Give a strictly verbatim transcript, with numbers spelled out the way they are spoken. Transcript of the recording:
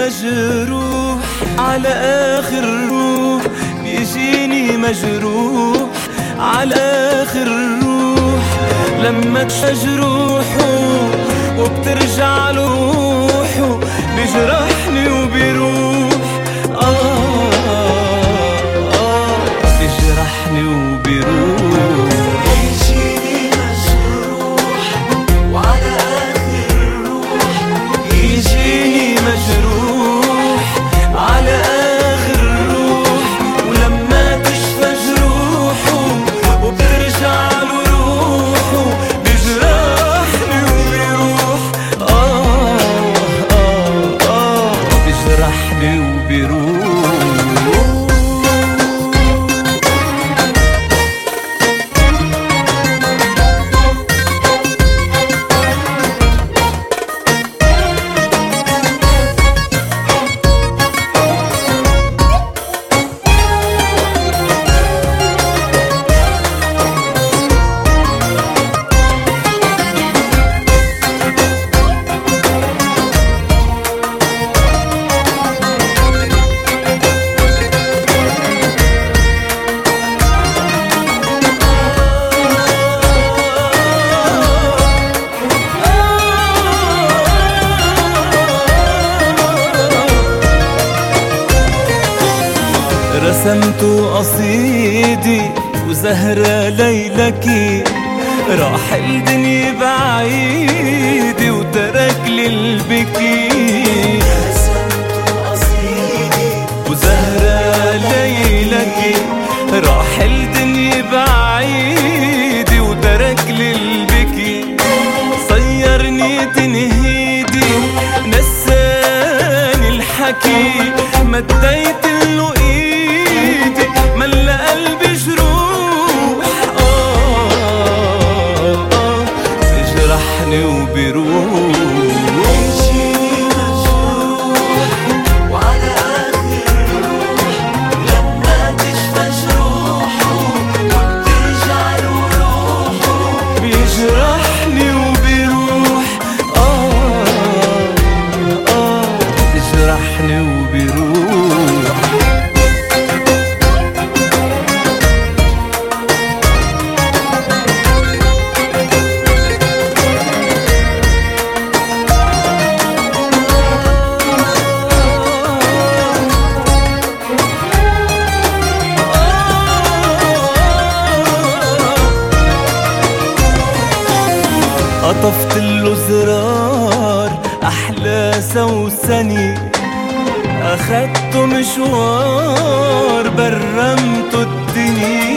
مجروح على آخر روح، بيجيني مجروح على آخر روح. لما تجروحه وبترجع لروحه بيجرحني وبيروح. آه آه بيجرحني وبيروح. يجيني مجروح وعلى آخر روح، يجيني مجروح على آخر روح. ولما تشفى جروحه وبترجع له روحه بيجرحني وبيروح. آه آه آه بيجرحني وبيروح. رسمت قصيدي وزهرة ليلكي، راح الدنيا بعيدي وترك لي البكي. رسمت قصيدي وزهرة ليلكي، راح الدنيا بعيدي وترك لي البكي. صيرني تنهيدي نساني الحكي، مديت له ايدي ملا قلبي جروح. آه آه بيجرحني وبيروح. يجيني مجروح وعلى آخر روح، لما تشفى جروحه وبترجع له روحه بيجرحني وبيروح. آه آه بيجرحني وبيروح. قطفت له زرار أحلى سوسني، أخدته مشوار برمته الدنيا.